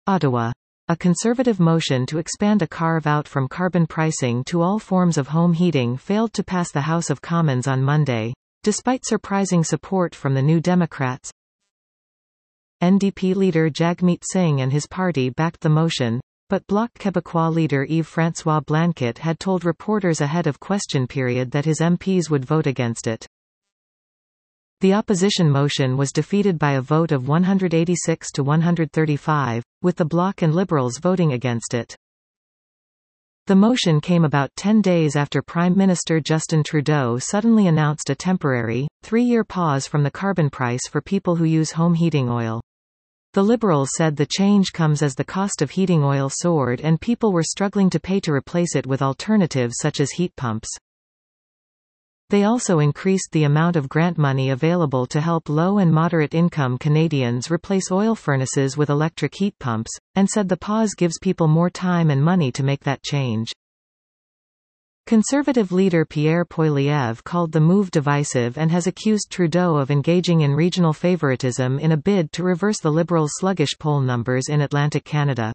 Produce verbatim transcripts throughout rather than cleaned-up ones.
Ottawa. A Conservative motion to expand a carve-out from carbon pricing to all forms of home heating failed to pass the House of Commons on Monday, despite surprising support from the New Democrats. N D P leader Jagmeet Singh and his party backed the motion, but Bloc Québécois leader Yves-François Blanquet had told reporters ahead of question period that his M Ps would vote against it. The opposition motion was defeated by a vote of one hundred eighty-six to one hundred thirty-five, with the Bloc and Liberals voting against it. The motion came about ten days after Prime Minister Justin Trudeau suddenly announced a temporary, three-year pause from the carbon price for people who use home heating oil. The Liberals said the change comes as the cost of heating oil soared and people were struggling to pay to replace it with alternatives such as heat pumps. They also increased the amount of grant money available to help low and moderate income Canadians replace oil furnaces with electric heat pumps, and said the pause gives people more time and money to make that change. Conservative leader Pierre Poilievre called the move divisive and has accused Trudeau of engaging in regional favoritism in a bid to reverse the Liberals' sluggish poll numbers in Atlantic Canada.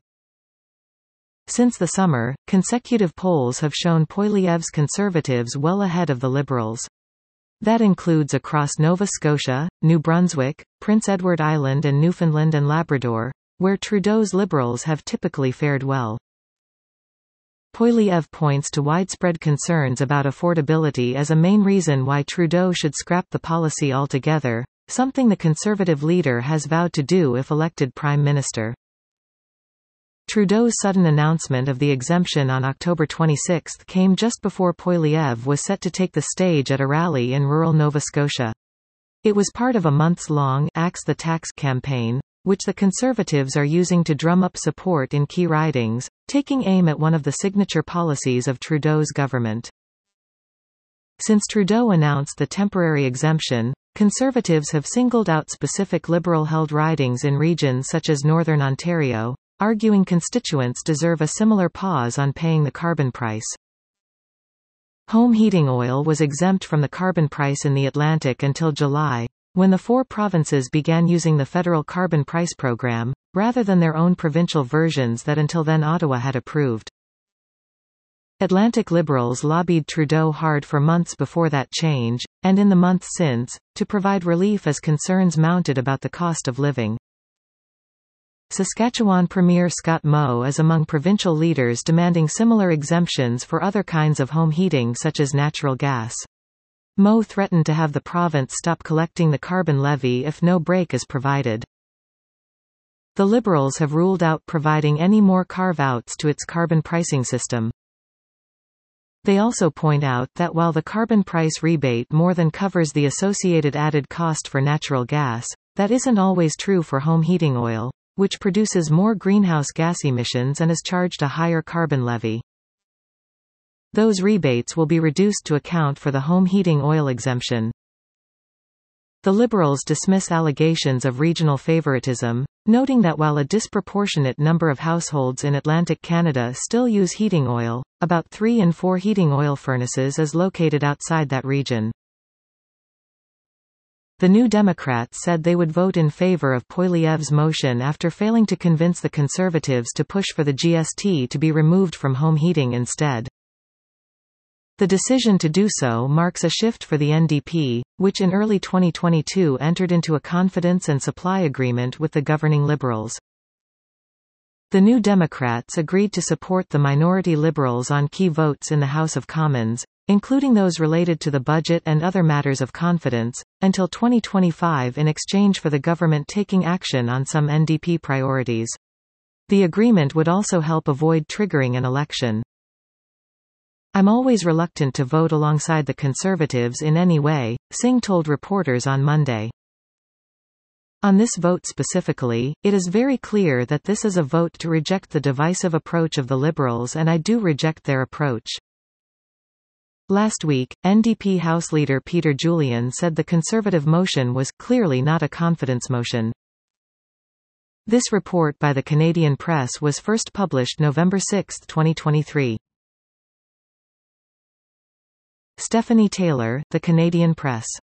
Since the summer, consecutive polls have shown Poilievre's Conservatives well ahead of the Liberals. That includes across Nova Scotia, New Brunswick, Prince Edward Island and Newfoundland and Labrador, where Trudeau's Liberals have typically fared well. Poilievre points to widespread concerns about affordability as a main reason why Trudeau should scrap the policy altogether, something the Conservative leader has vowed to do if elected Prime Minister. Trudeau's sudden announcement of the exemption on October twenty-sixth came just before Poilievre was set to take the stage at a rally in rural Nova Scotia. It was part of a months-long Axe the Tax campaign, which the Conservatives are using to drum up support in key ridings, taking aim at one of the signature policies of Trudeau's government. Since Trudeau announced the temporary exemption, Conservatives have singled out specific Liberal-held ridings in regions such as Northern Ontario, arguing constituents deserve a similar pause on paying the carbon price. Home heating oil was exempt from the carbon price in the Atlantic until July, when the four provinces began using the federal carbon price program, rather than their own provincial versions that until then Ottawa had approved. Atlantic Liberals lobbied Trudeau hard for months before that change, and in the months since, to provide relief as concerns mounted about the cost of living. Saskatchewan Premier Scott Moe is among provincial leaders demanding similar exemptions for other kinds of home heating such as natural gas. Moe threatened to have the province stop collecting the carbon levy if no break is provided. The Liberals have ruled out providing any more carve-outs to its carbon pricing system. They also point out that while the carbon price rebate more than covers the associated added cost for natural gas, that isn't always true for home heating oil, which produces more greenhouse gas emissions and is charged a higher carbon levy. Those rebates will be reduced to account for the home heating oil exemption. The Liberals dismiss allegations of regional favoritism, noting that while a disproportionate number of households in Atlantic Canada still use heating oil, about three in four heating oil furnaces is located outside that region. The New Democrats said they would vote in favour of Poilievre's motion after failing to convince the Conservatives to push for the G S T to be removed from home heating instead. The decision to do so marks a shift for the N D P, which in early twenty twenty-two entered into a confidence and supply agreement with the governing Liberals. The New Democrats agreed to support the minority Liberals on key votes in the House of Commons, including those related to the budget and other matters of confidence, until twenty twenty-five in exchange for the government taking action on some N D P priorities. The agreement would also help avoid triggering an election. "I'm always reluctant to vote alongside the Conservatives in any way," Singh told reporters on Monday. On this vote specifically, it is very clear that this is a vote to reject the divisive approach of the Liberals, and I do reject their approach. Last week, N D P House Leader Peter Julian said the Conservative motion was clearly not a confidence motion. This report by the Canadian Press was first published November sixth, twenty twenty-three. Stephanie Taylor, The Canadian Press.